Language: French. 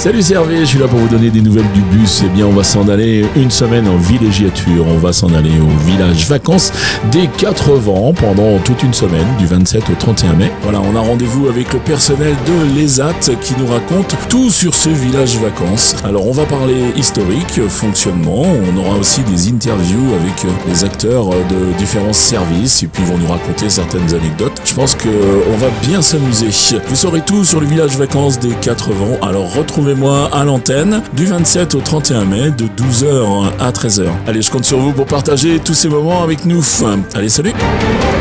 Salut, c'est Hervé, je suis là pour vous donner des nouvelles du bus. Eh bien, on va s'en aller une semaine en villégiature. On va s'en aller au village vacances des 4 vents pendant toute une semaine, du 27 au 31 mai. Voilà, on a rendez-vous avec le personnel de l'ESAT qui nous raconte tout sur ce village vacances. Alors, on va parler historique, fonctionnement. On aura aussi des interviews avec les acteurs de différents services et puis ils vont nous raconter certaines anecdotes. Je pense qu'on va bien s'amuser. Vous saurez tout sur le village vacances des 4 vents. Alors, retrouvez-moi à l'antenne du 27 au 31 mai de 12h à 13h. Allez, je compte sur vous pour partager tous ces moments avec nous. Allez, salut!